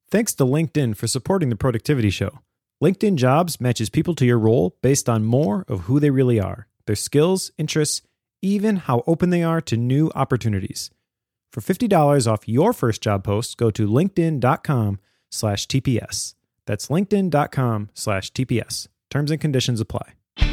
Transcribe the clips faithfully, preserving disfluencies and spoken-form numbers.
Thanks to LinkedIn for supporting the Productivity Show. LinkedIn Jobs matches people to your role based on more of who they really are, their skills, interests, even how open they are to new opportunities. For fifty dollars off your first job post, go to linkedin.com slash TPS. That's linkedin.com slash TPS. Terms and conditions apply.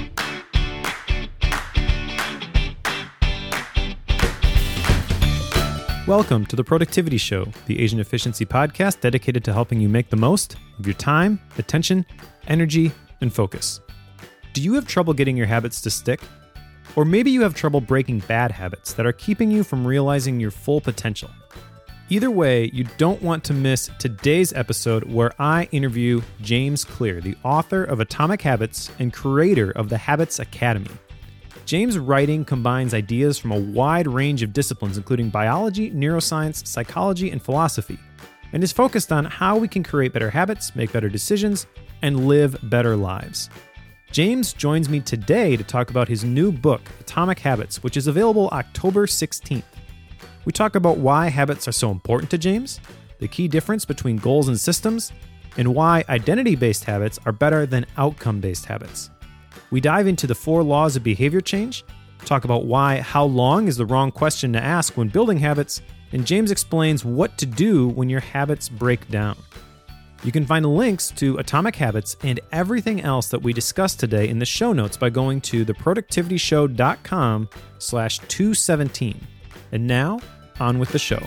Welcome to the Productivity Show, the Asian Efficiency podcast dedicated to helping you make the most of your time, attention, energy, and focus. Do you have trouble getting your habits to stick? Or maybe you have trouble breaking bad habits that are keeping you from realizing your full potential. Either way, you don't want to miss today's episode where I interview James Clear, the author of Atomic Habits and creator of the Habits Academy. James' writing combines ideas from a wide range of disciplines, including biology, neuroscience, psychology, and philosophy, and is focused on how we can create better habits, make better decisions, and live better lives. James joins me today to talk about his new book, Atomic Habits, which is available October sixteenth. We talk about why habits are so important to James, the key difference between goals and systems, and why identity-based habits are better than outcome-based habits. We dive into the four laws of behavior change, talk about why how long is the wrong question to ask when building habits, and James explains what to do when your habits break down. You can find links to Atomic Habits and everything else that we discussed today in the show notes by going to theproductivityshow.com slash 217. And now, on with the show.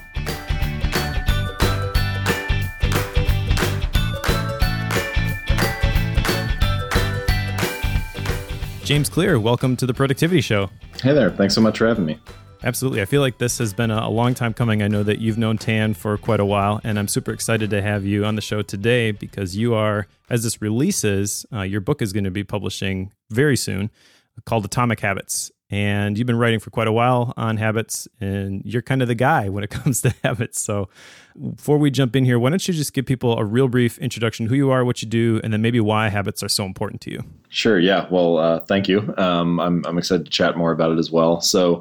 James Clear, welcome to the Productivity Show. Hey there. Thanks so much for having me. Absolutely. I feel like this has been a, a long time coming. I know that you've known Tan for quite a while, and I'm super excited to have you on the show today because you are, as this releases, uh, your book is going to be publishing very soon called Atomic Habits. And you've been writing for quite a while on habits, and you're kind of the guy when it comes to habits. So before we jump in here, why don't you just give people a real brief introduction, who you are, what you do, and then maybe why habits are so important to you? Sure. Yeah. Well, uh, thank you. Um, I'm, I'm excited to chat more about it as well. So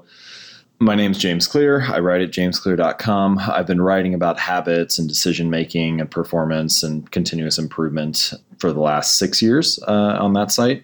my name's James Clear. I write at james clear dot com. I've been writing about habits and decision-making and performance and continuous improvement for the last six years uh, on that site.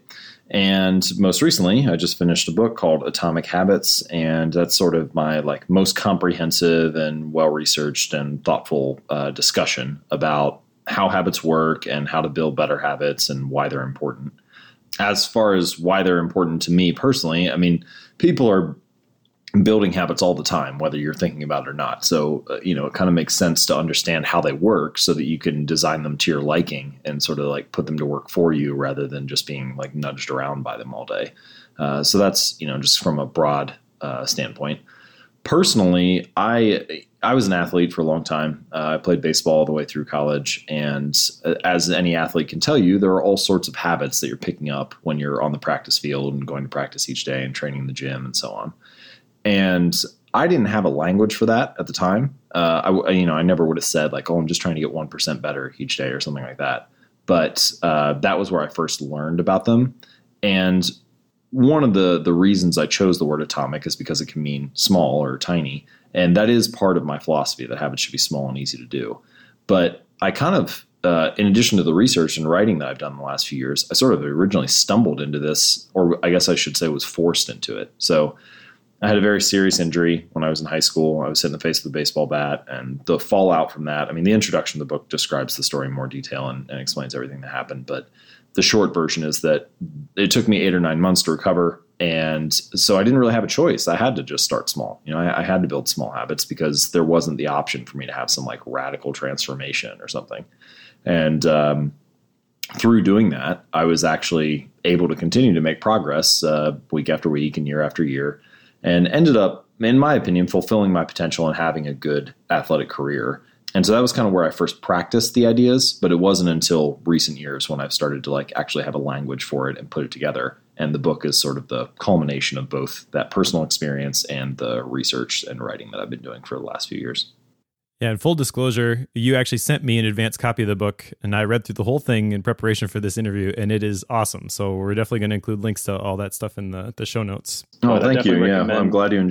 And most recently, I just finished a book called Atomic Habits, and that's sort of my like most comprehensive and well-researched and thoughtful uh, discussion about how habits work and how to build better habits and why they're important. As far as why they're important to me personally, I mean, people are building habits all the time, whether you're thinking about it or not. So, uh, you know, it kind of makes sense to understand how they work so that you can design them to your liking and sort of like put them to work for you rather than just being like nudged around by them all day. Uh, so that's, you know, just from a broad uh, standpoint. Personally, I I was an athlete for a long time. Uh, I played baseball all the way through college. And as any athlete can tell you, there are all sorts of habits that you're picking up when you're on the practice field and going to practice each day and training in the gym and so on. And I didn't have a language for that at the time. Uh, I, you know, I never would have said like, oh, I'm just trying to get one percent better each day or something like that. But uh, that was where I first learned about them. And one of the, the reasons I chose the word atomic is because it can mean small or tiny. And that is part of my philosophy, that habits should be small and easy to do. But I kind of, uh, in addition to the research and writing that I've done in the last few years, I sort of originally stumbled into this, or I guess I should say was forced into it. So I had a very serious injury when I was in high school. I was hit in the face with a baseball bat, and the fallout from that, I mean, the introduction of the book describes the story in more detail and, and explains everything that happened. But the short version is that it took me eight or nine months to recover. And so I didn't really have a choice. I had to just start small. You know, I, I had to build small habits because there wasn't the option for me to have some like radical transformation or something. And um, through doing that, I was actually able to continue to make progress uh, week after week and year after year, and ended up, in my opinion, fulfilling my potential and having a good athletic career. And so that was kind of where I first practiced the ideas, but it wasn't until recent years when I've started to like actually have a language for it and put it together. And the book is sort of the culmination of both that personal experience and the research and writing that I've been doing for the last few years. Yeah, and full disclosure, you actually sent me an advanced copy of the book, and I read through the whole thing in preparation for this interview, and it is awesome. So we're definitely going to include links to all that stuff in the, the show notes. Oh, thank you. Yeah, well, I'm glad you enjoyed it.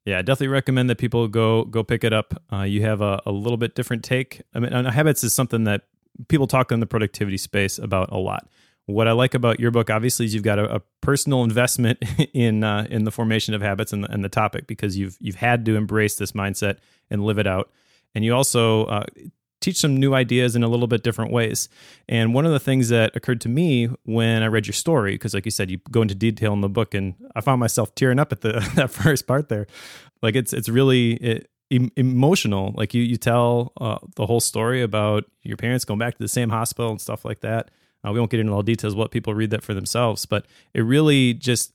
Yeah, I definitely recommend that people go go pick it up. Uh, you have a, a little bit different take. I mean, uh, habits is something that people talk in the productivity space about a lot. What I like about your book, obviously, is you've got a, a personal investment in uh, in the formation of habits and the, and the topic, because you've you've had to embrace this mindset and live it out. And you also uh, teach some new ideas in a little bit different ways. And one of the things that occurred to me when I read your story, because like you said, you go into detail in the book, and I found myself tearing up at the that first part there. Like it's it's really it, em- emotional. Like you you tell uh, the whole story about your parents going back to the same hospital and stuff like that. Uh, we won't get into all the details. Let people read that for themselves. But it really just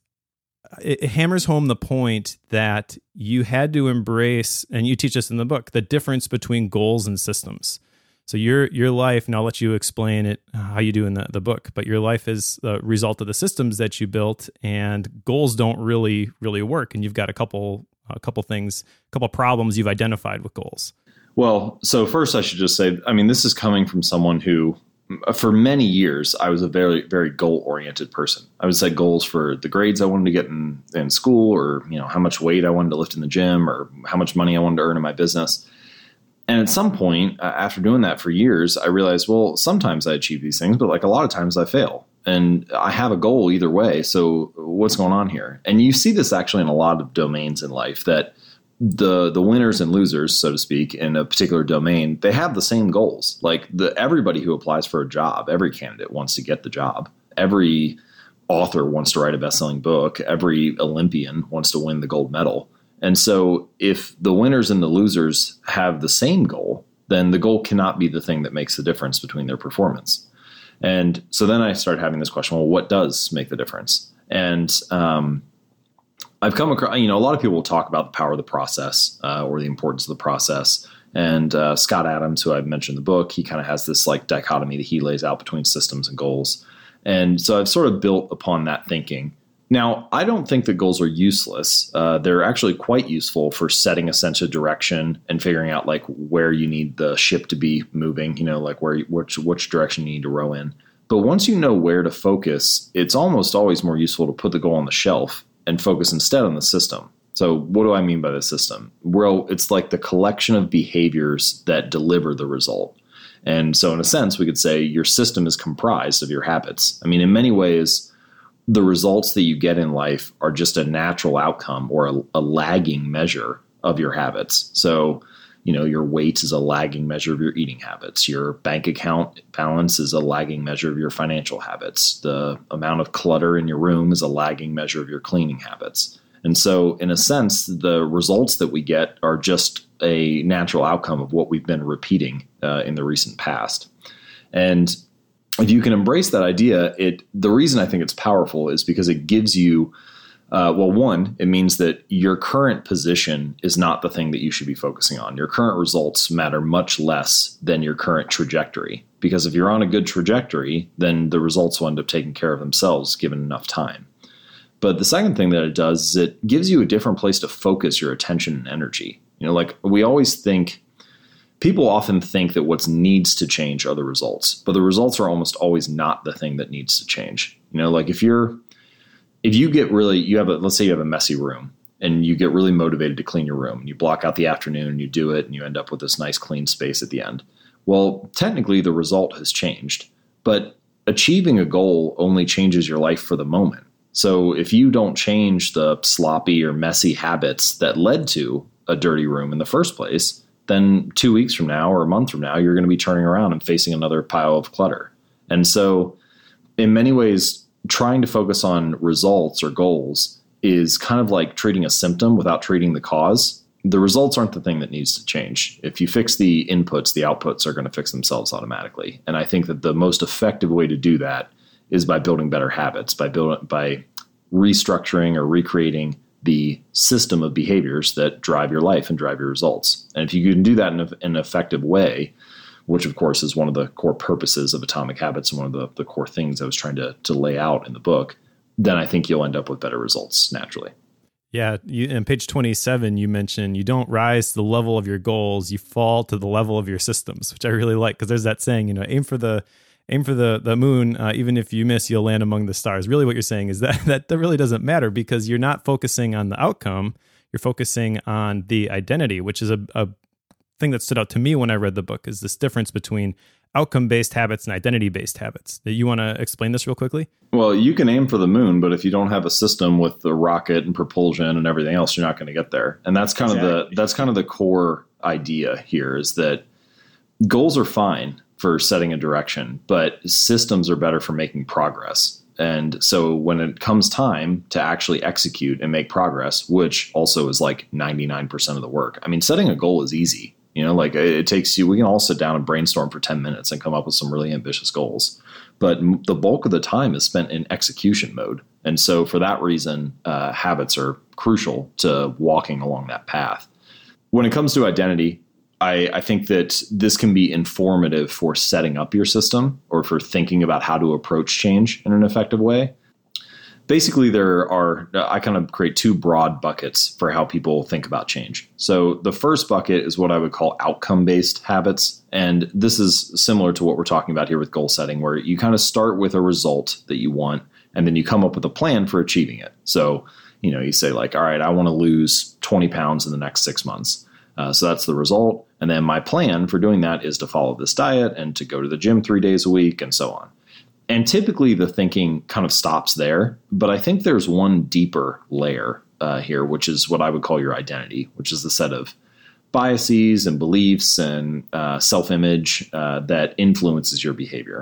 it, it hammers home the point that you had to embrace, and you teach us in the book, the difference between goals and systems. So your your life, and I'll let you explain it how you do in the, the book, but your life is a result of the systems that you built, and goals don't really really work. And you've got a couple a couple things, a couple problems you've identified with goals. Well, so first I should just say, I mean, this is coming from someone who, for many years, I was a very, very goal-oriented person. I would set goals for the grades I wanted to get in, in school, or, you know, how much weight I wanted to lift in the gym, or how much money I wanted to earn in my business. And at some point, uh, after doing that for years, I realized, well, sometimes I achieve these things, but like a lot of times I fail. And I have a goal either way. So what's going on here? And you see this actually in a lot of domains in life, that the the winners and losers, so to speak, in a particular domain, they have the same goals. Like the everybody who applies for a job, every candidate wants to get the job. Every author wants to write a best-selling book. Every Olympian wants to win the gold medal. And so if the winners and the losers have the same goal, then the goal cannot be the thing that makes the difference between their performance. And so then I started having this question, well, what does make the difference? And um, I've come across, you know, a lot of people will talk about the power of the process uh, or the importance of the process. And uh, Scott Adams, who I've mentioned in the book, he kind of has this like dichotomy that he lays out between systems and goals. And so I've sort of built upon that thinking. Now, I don't think that goals are useless. Uh, they're actually quite useful for setting a sense of direction and figuring out like where you need the ship to be moving, you know, like where you, which which direction you need to row in. But once you know where to focus, it's almost always more useful to put the goal on the shelf and focus instead on the system. So what do I mean by the system? Well, it's like the collection of behaviors that deliver the result. And so in a sense, we could say your system is comprised of your habits. I mean, in many ways, the results that you get in life are just a natural outcome or a, a lagging measure of your habits. So, you know, your weight is a lagging measure of your eating habits. Your bank account balance is a lagging measure of your financial habits. The amount of clutter in your room is a lagging measure of your cleaning habits. And so, in a sense, the results that we get are just a natural outcome of what we've been repeating uh, in the recent past. And if you can embrace that idea, it the reason I think it's powerful is because it gives you, uh, well, one, it means that your current position is not the thing that you should be focusing on. Your current results matter much less than your current trajectory. Because if you're on a good trajectory, then the results will end up taking care of themselves given enough time. But the second thing that it does is it gives you a different place to focus your attention and energy. You know, like we always think, people often think that what needs to change are the results, but the results are almost always not the thing that needs to change. You know, like if you're, if you get really, you have a, let's say you have a messy room and you get really motivated to clean your room and you block out the afternoon and you do it and you end up with this nice clean space at the end. Well, technically the result has changed, but achieving a goal only changes your life for the moment. So if you don't change the sloppy or messy habits that led to a dirty room in the first place, then two weeks from now or a month from now, you're going to be turning around and facing another pile of clutter. And so in many ways, trying to focus on results or goals is kind of like treating a symptom without treating the cause. The results aren't the thing that needs to change. If you fix the inputs, the outputs are going to fix themselves automatically. And I think that the most effective way to do that is by building better habits, by building, by restructuring or recreating the system of behaviors that drive your life and drive your results. And if you can do that in, a, in an effective way, which of course is one of the core purposes of Atomic Habits and one of the, the core things I was trying to, to lay out in the book, then I think you'll end up with better results naturally. Yeah. You, in page twenty-seven, you mentioned you don't rise to the level of your goals, you fall to the level of your systems, which I really like, because there's that saying, you know, aim for the aim for the, the moon. Uh, even if you miss, you'll land among the stars. Really what you're saying is that, that that really doesn't matter, because you're not focusing on the outcome. you're focusing on the identity, which is a, a thing that stood out to me when I read the book, is this difference between outcome-based habits and identity-based habits. You want to explain this real quickly? Well, you can aim for the moon, but if you don't have a system with the rocket and propulsion and everything else, you're not going to get there. And that's kind exactly. of the that's kind of the core idea here, is that goals are fine for setting a direction, but systems are better for making progress. And so when it comes time to actually execute and make progress, which also is like ninety-nine percent of the work. I mean, setting a goal is easy. You know, like it takes you, we can all sit down and brainstorm for ten minutes and come up with some really ambitious goals. But the bulk of the time is spent in execution mode. And so for that reason, uh, habits are crucial to walking along that path. When it comes to identity, I, I think that this can be informative for setting up your system or for thinking about how to approach change in an effective way. Basically, there are, I kind of create two broad buckets for how people think about change. So the first bucket is what I would call outcome-based habits. And this is similar to what we're talking about here with goal setting, where you kind of start with a result that you want, and then you come up with a plan for achieving it. So, you know, you say like, all right, I want to lose twenty pounds in the next six months. Uh, so that's the result. And then my plan for doing that is to follow this diet and to go to the gym three days a week and so on. And typically the thinking kind of stops there, but I think there's one deeper layer uh, here, which is what I would call your identity, which is the set of biases and beliefs and uh, self-image uh, that influences your behavior.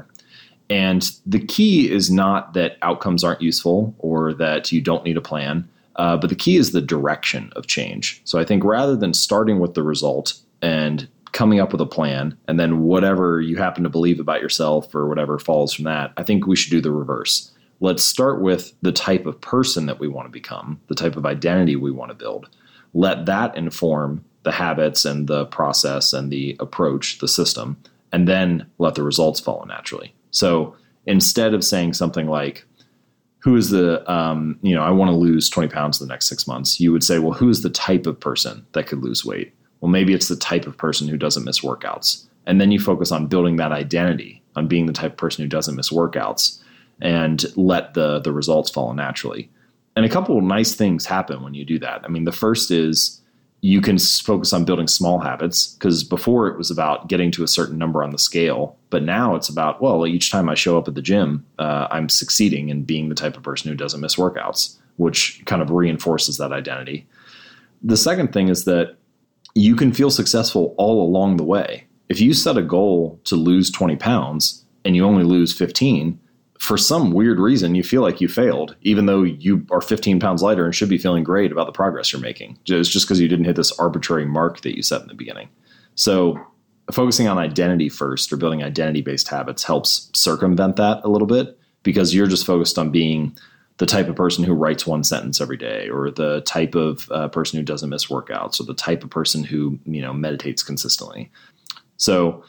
And the key is not that outcomes aren't useful or that you don't need a plan, uh, but the key is the direction of change. So I think rather than starting with the result and coming up with a plan, and then whatever you happen to believe about yourself or whatever falls from that, I think we should do the reverse. Let's start with the type of person that we want to become, the type of identity we want to build. Let that inform the habits and the process and the approach, the system, and then let the results follow naturally. So instead of saying something like, who is the, um, you know, I want to lose twenty pounds in the next six months, you would say, well, who is the type of person that could lose weight? Well, maybe it's the type of person who doesn't miss workouts. And then you focus on building that identity, on being the type of person who doesn't miss workouts, and let the, the results follow naturally. And a couple of nice things happen when you do that. I mean, the first is you can focus on building small habits, because before it was about getting to a certain number on the scale. But now it's about, well, each time I show up at the gym, uh, I'm succeeding in being the type of person who doesn't miss workouts, which kind of reinforces that identity. The second thing is that you can feel successful all along the way. If you set a goal to lose twenty pounds and you only lose fifteen, for some weird reason, you feel like you failed, even though you are fifteen pounds lighter and should be feeling great about the progress you're making. It's just because you didn't hit this arbitrary mark that you set in the beginning. So focusing on identity first, or building identity-based habits, helps circumvent that a little bit, because you're just focused on being the type of person who writes one sentence every day, or the type of uh, person who doesn't miss workouts, or the type of person who, you know, meditates consistently. So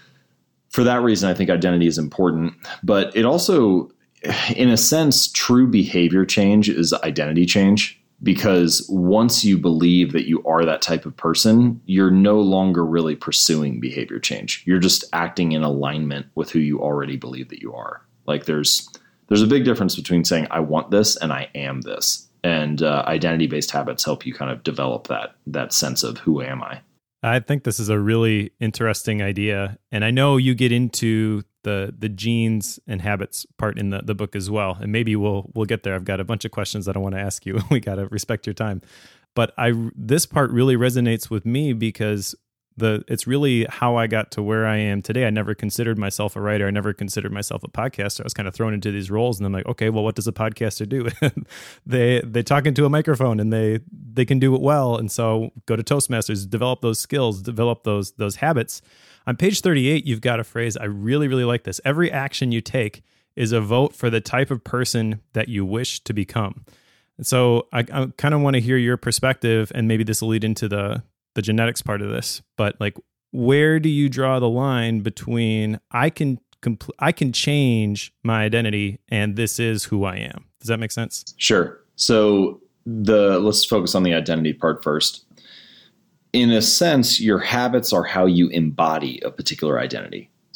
for that reason, I think identity is important, but it also, in a sense, true behavior change is identity change, because once you believe that you are that type of person, you're no longer really pursuing behavior change. You're just acting in alignment with who you already believe that you are. Like there's, There's a big difference between saying, I want this and I am this. And uh, identity-based habits help you kind of develop that that sense of who am I. I think this is a really interesting idea. And I know you get into the the genes and habits part in the, the book as well. And maybe we'll we'll get there. I've got a bunch of questions that I want to ask you. We got to respect your time. But I this part really resonates with me, because The it's really how I got to where I am today. I never considered myself a writer. I never considered myself a podcaster. I was kind of thrown into these roles, and I'm like, okay, well, what does a podcaster do? they they talk into a microphone, and they they can do it well. And so go to Toastmasters, develop those skills, develop those those habits. On page thirty-eight, you've got a phrase. I really, really like this. Every action you take is a vote for the type of person that you wish to become. And so I, I kind of want to hear your perspective, and maybe this will lead into the the genetics part of this, but like, where do you draw the line between I can compl- I can change my identity and this is who I am? Does that make sense? Sure. So the let's focus on the identity part first. In a sense, your habits are how you embody a particular identity.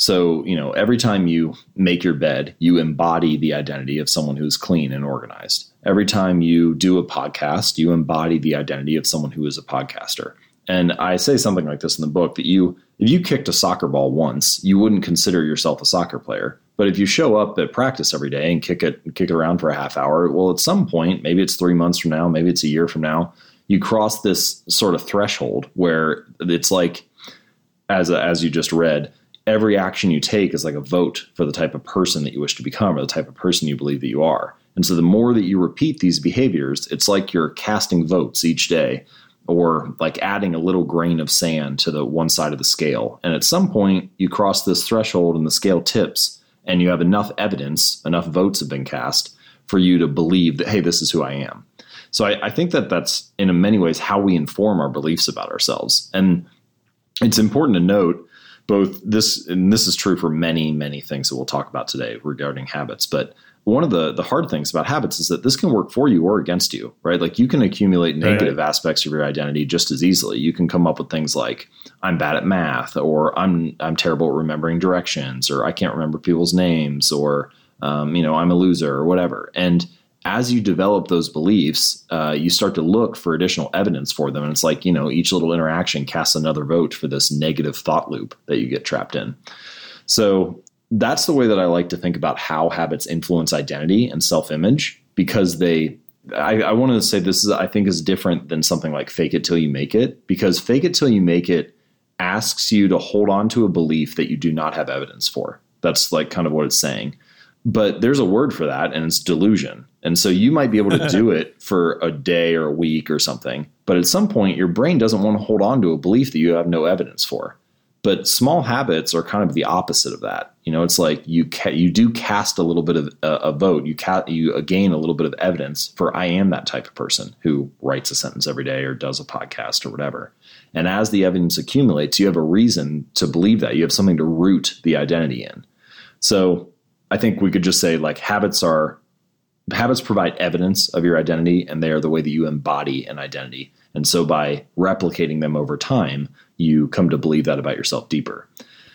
So, you know, every time you make your bed, you embody the identity of someone who's clean and organized. Every time you do a podcast, you embody the identity of someone who is a podcaster. And I say something like this in the book, that you, if you kicked a soccer ball once, you wouldn't consider yourself a soccer player. But if you show up at practice every day and kick it, kick it around for a half hour, well, at some point, maybe it's three months from now, maybe it's a year from now, you cross this sort of threshold where it's like, as a, as you just read, every action you take is like a vote for the type of person that you wish to become, or the type of person you believe that you are. And so the more that you repeat these behaviors, it's like you're casting votes each day, or like adding a little grain of sand to the one side of the scale. And at some point you cross this threshold and the scale tips, and you have enough evidence, enough votes have been cast for you to believe that, hey, this is who I am. So I, I think that that's in many ways how we inform our beliefs about ourselves. And it's important to note both this, and this is true for many, many things that we'll talk about today regarding habits, but one of the, the hard things about habits is that this can work for you or against you, right? Like you can accumulate negative right. aspects of your identity just as easily. You can come up with things like, I'm bad at math, or I'm I'm terrible at remembering directions, or I can't remember people's names, or um, you know, I'm a loser, or whatever. And as you develop those beliefs, uh, you start to look for additional evidence for them. And it's like, you know, each little interaction casts another vote for this negative thought loop that you get trapped in. So that's the way that I like to think about how habits influence identity and self-image, because they, I, I want to say this is, I think is different than something like fake it till you make it, because fake it till you make it asks you to hold on to a belief that you do not have evidence for. That's like kind of what it's saying. But there's a word for that, and it's delusion. And so you might be able to do it for a day or a week or something, but at some point your brain doesn't want to hold on to a belief that you have no evidence for. But small habits are kind of the opposite of that. You know, it's like you ca- you do cast a little bit of uh, a vote. You ca- you gain a little bit of evidence for I am that type of person who writes a sentence every day or does a podcast or whatever. And as the evidence accumulates, you have a reason to believe that. You have something to root the identity in. So I think we could just say like habits are habits provide evidence of your identity, and they are the way that you embody an identity. And so by replicating them over time, you come to believe that about yourself deeper.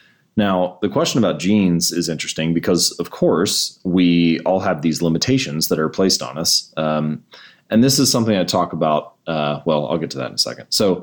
Now, the question about genes is interesting because, of course, we all have these limitations that are placed on us. Um, and this is something I talk about. Uh, well, I'll get to that in a second. So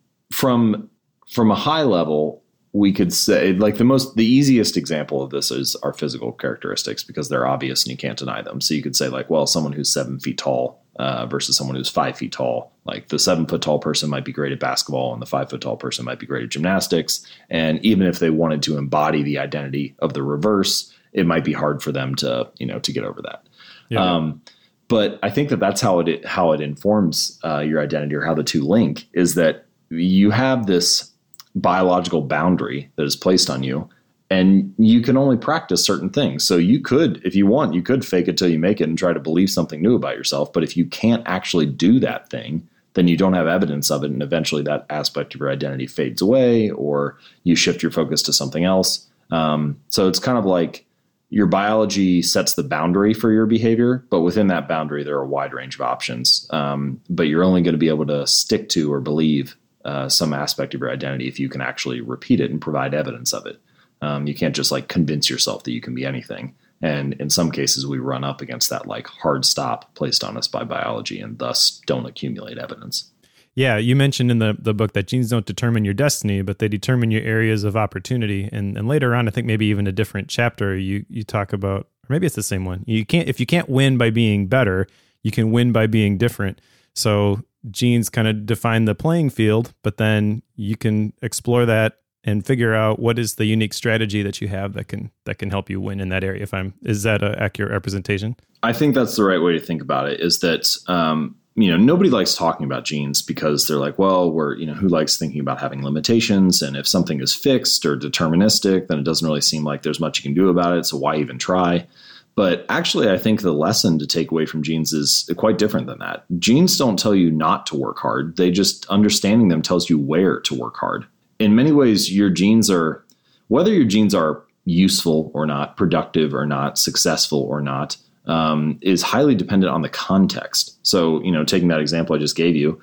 from from a high level, we could say like the most the easiest example of this is our physical characteristics, because they're obvious and you can't deny them. So you could say like, well, someone who's seven feet tall uh, versus someone who's five feet tall. Like the seven foot tall person might be great at basketball and the five foot tall person might be great at gymnastics. And even if they wanted to embody the identity of the reverse, it might be hard for them to, you know, to get over that. Yeah. Um, but I think that that's how it, how it informs uh, your identity, or how the two link, is that you have this biological boundary that is placed on you, and you can only practice certain things. So you could, if you want, you could fake it till you make it and try to believe something new about yourself. But if you can't actually do that thing, then you don't have evidence of it. And eventually that aspect of your identity fades away, or you shift your focus to something else. Um, so it's kind of like your biology sets the boundary for your behavior, but within that boundary, there are a wide range of options. Um, but you're only going to be able to stick to or believe uh, some aspect of your identity if you can actually repeat it and provide evidence of it. Um, you can't just like convince yourself that you can be anything. And in some cases, we run up against that like hard stop placed on us by biology, and thus don't accumulate evidence. Yeah, you mentioned in the, the book that genes don't determine your destiny, but they determine your areas of opportunity. And and later on, I think maybe even a different chapter, you you talk about, or maybe it's the same one. You can't if you can't win by being better, you can win by being different. So genes kind of define the playing field, but then you can explore that and figure out what is the unique strategy that you have that can that can help you win in that area. If I'm, is that an accurate representation? I think that's the right way to think about it. Is that um, you know, nobody likes talking about genes because they're like, well, we're you know, who likes thinking about having limitations? And if something is fixed or deterministic, then it doesn't really seem like there's much you can do about it. So why even try? But actually, I think the lesson to take away from genes is quite different than that. Genes don't tell you not to work hard. They just, understanding them tells you where to work hard. In many ways, your genes are, whether your genes are useful or not, productive or not, successful or not, um, is highly dependent on the context. So, you know, taking that example I just gave you,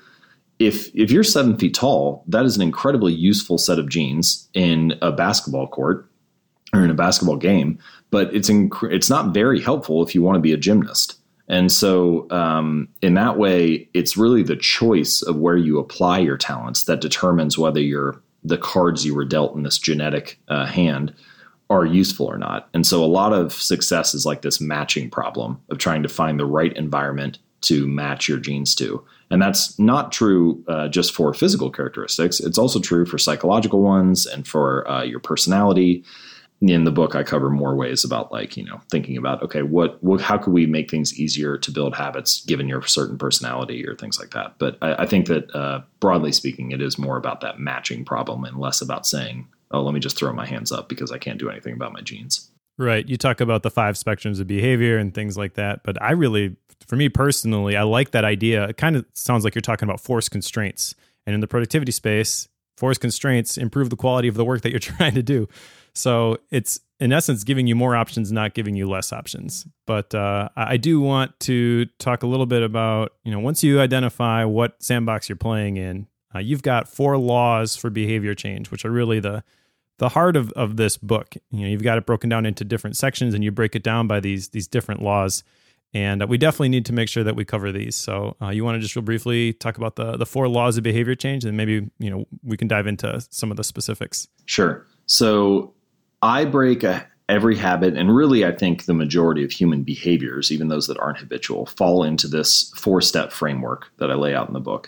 if if you're seven feet tall, that is an incredibly useful set of genes in a basketball court. or in a basketball game, but it's inc- it's not very helpful if you want to be a gymnast. And so um, in that way, it's really the choice of where you apply your talents that determines whether you're, the cards you were dealt in this genetic uh, hand are useful or not. And so a lot of success is like this matching problem of trying to find the right environment to match your genes to. And that's not true uh, just for physical characteristics. It's also true for psychological ones and for uh, your personality. In the book, I cover more ways about like, you know, thinking about, okay, what, what how could we make things easier to build habits given your certain personality or things like that. But I, I think that uh, broadly speaking, it is more about that matching problem and less about saying, oh, let me just throw my hands up because I can't do anything about my genes. Right. You talk about the five spectrums of behavior and things like that. But I really, for me personally, I like that idea. It kind of sounds like you're talking about force constraints. And in the productivity space, force constraints improve the quality of the work that you're trying to do. So it's, in essence, giving you more options, not giving you less options. But uh, I do want to talk a little bit about, you know, once you identify what sandbox you're playing in, uh, you've got four laws for behavior change, which are really the the heart of, of this book. You know, you've got it broken down into different sections, and you break it down by these these different laws. And uh, we definitely need to make sure that we cover these. So uh, you want to just real briefly talk about the the four laws of behavior change, and maybe, you know, we can dive into some of the specifics. Sure. So I break a, every habit, and really I think the majority of human behaviors, even those that aren't habitual, fall into this four-step framework that I lay out in the book.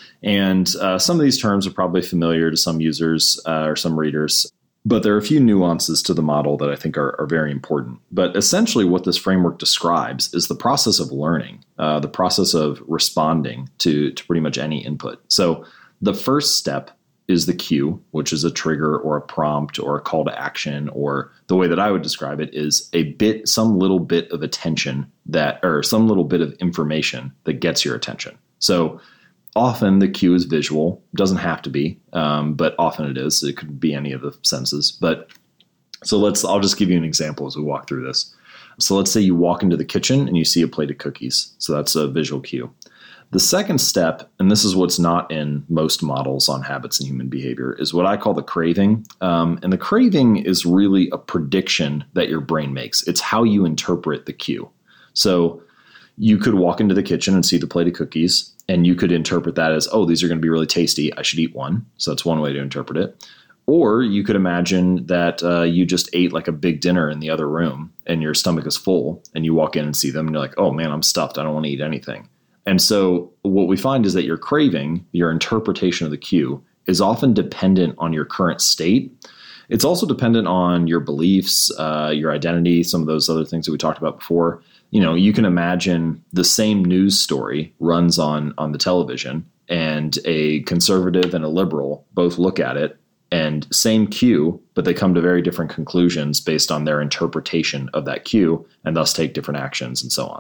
And uh, some of these terms are probably familiar to some users uh, or some readers, but there are a few nuances to the model that I think are, are very important. But essentially what this framework describes is the process of learning, uh, the process of responding to, to pretty much any input. So the first step is the cue, which is a trigger or a prompt or a call to action, or the way that I would describe it is a bit, some little bit of attention that, or some little bit of information that gets your attention. So often the cue is visual, doesn't have to be, um, but often it is. It could be any of the senses. But so let's, I'll just give you an example as we walk through this. So let's say you walk into the kitchen and you see a plate of cookies. So that's a visual cue. The second step, and this is what's not in most models on habits and human behavior, is what I call the craving. Um, and the craving is really a prediction that your brain makes. It's how you interpret the cue. So you could walk into the kitchen and see the plate of cookies, and you could interpret that as, oh, these are going to be really tasty. I should eat one. So that's one way to interpret it. Or you could imagine that uh, you just ate like a big dinner in the other room and your stomach is full, and you walk in and see them and you're like, oh man, I'm stuffed. I don't want to eat anything. And so what we find is that your craving, your interpretation of the cue, is often dependent on your current state. It's also dependent on your beliefs, uh, your identity, some of those other things that we talked about before. You know, you can imagine the same news story runs on, on the television, and a conservative and a liberal both look at it, and same cue, but they come to very different conclusions based on their interpretation of that cue, and thus take different actions and so on.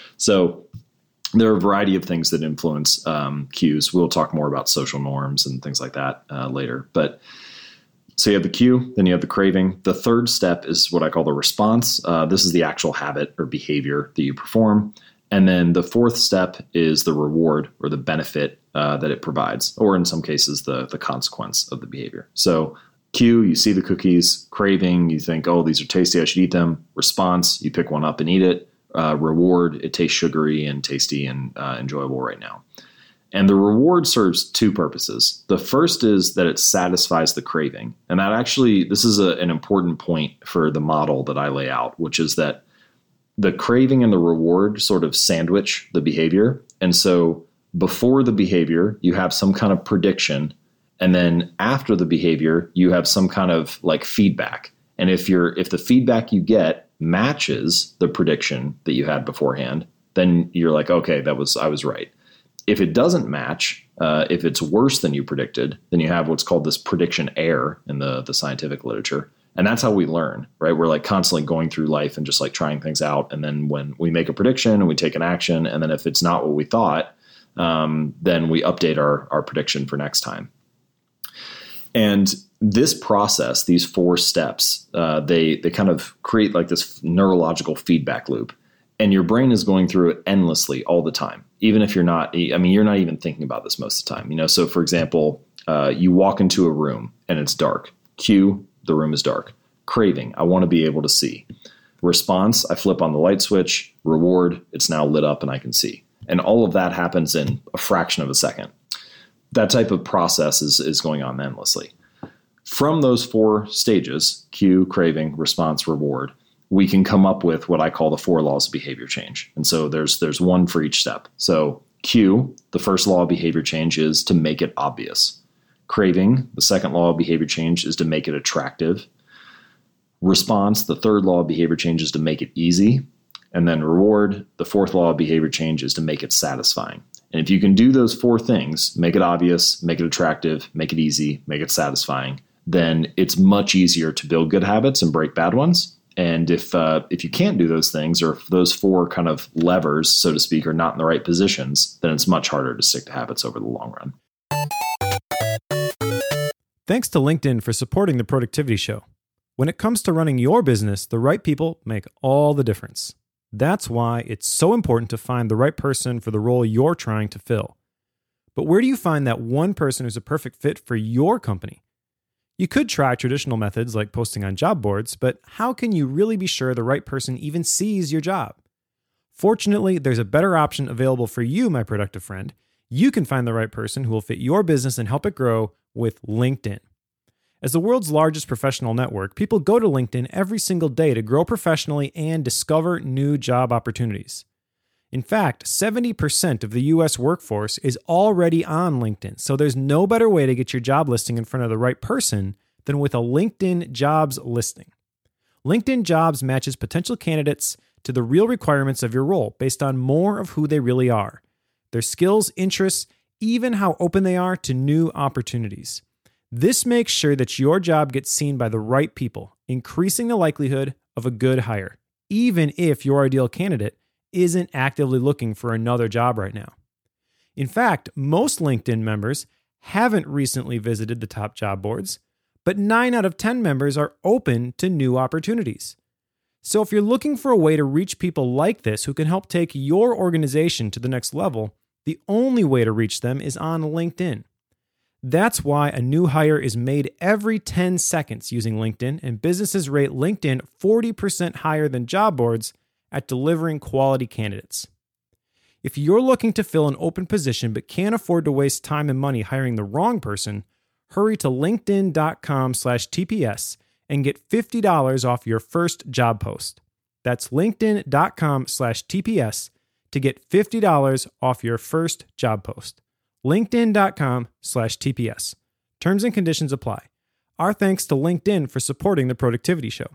So there are a variety of things that influence um, cues. We'll talk more about social norms and things like that uh, later. But so you have the cue, then you have the craving. The third step is what I call the response. Uh, this is the actual habit or behavior that you perform. And then the fourth step is the reward or the benefit uh, that it provides, or in some cases, the, the consequence of the behavior. So cue, you see the cookies. Craving, you think, oh, these are tasty, I should eat them. Response, you pick one up and eat it. Uh, reward, it tastes sugary and tasty and uh, enjoyable right now. And the reward serves two purposes. The first is that it satisfies the craving. And that actually, this is a, an important point for the model that I lay out, which is that the craving and the reward sort of sandwich the behavior. And so before the behavior, you have some kind of prediction. And then after the behavior, you have some kind of like feedback. And if you're, if the feedback you get matches the prediction that you had beforehand, then you're like, okay, that was, I was right. If it doesn't match, uh, if it's worse than you predicted, then you have what's called this prediction error in the, the scientific literature. And that's how we learn, right? We're like constantly going through life and just like trying things out. And then when we make a prediction and we take an action, and then if it's not what we thought, um, then we update our, our prediction for next time. And this process, these four steps, uh, they they kind of create like this neurological feedback loop. And your brain is going through it endlessly all the time, even if you're not, I mean, you're not even thinking about this most of the time. You know, so for example, uh, you walk into a room and it's dark. Cue, the room is dark. Craving, I want to be able to see. Response, I flip on the light switch. Reward, it's now lit up and I can see. And all of that happens in a fraction of a second. That type of process is, is going on endlessly. From those four stages, cue, craving, response, reward, we can come up with what I call the four laws of behavior change. And so there's there's one for each step. So cue, the first law of behavior change is to make it obvious. Craving, the second law of behavior change is to make it attractive. Response, the third law of behavior change is to make it easy. And then reward, the fourth law of behavior change is to make it satisfying. And if you can do those four things, make it obvious, make it attractive, make it easy, make it satisfying, then it's much easier to build good habits and break bad ones. And if uh, if you can't do those things, or if those four kind of levers, so to speak, are not in the right positions, then it's much harder to stick to habits over the long run. Thanks to LinkedIn for supporting the Productivity Show. When it comes to running your business, the right people make all the difference. That's why it's so important to find the right person for the role you're trying to fill. But where do you find that one person who's a perfect fit for your company? You could try traditional methods like posting on job boards, but how can you really be sure the right person even sees your job? Fortunately, there's a better option available for you, my productive friend. You can find the right person who will fit your business and help it grow with LinkedIn. As the world's largest professional network, people go to LinkedIn every single day to grow professionally and discover new job opportunities. In fact, seventy percent of the U S workforce is already on LinkedIn, so there's no better way to get your job listing in front of the right person than with a LinkedIn Jobs listing. LinkedIn Jobs matches potential candidates to the real requirements of your role based on more of who they really are, their skills, interests, even how open they are to new opportunities. This makes sure that your job gets seen by the right people, increasing the likelihood of a good hire, even if your ideal candidate isn't actively looking for another job right now. In fact, most LinkedIn members haven't recently visited the top job boards, but nine out of ten members are open to new opportunities. So if you're looking for a way to reach people like this who can help take your organization to the next level, the only way to reach them is on LinkedIn. That's why a new hire is made every ten seconds using LinkedIn, and businesses rate LinkedIn forty percent higher than job boards at delivering quality candidates. If you're looking to fill an open position but can't afford to waste time and money hiring the wrong person, hurry to linkedin.com slash TPS and get fifty dollars off your first job post. That's linkedin.com slash TPS to get fifty dollars off your first job post. linkedin.com slash TPS. Terms and conditions apply. Our thanks to LinkedIn for supporting the Productivity Show.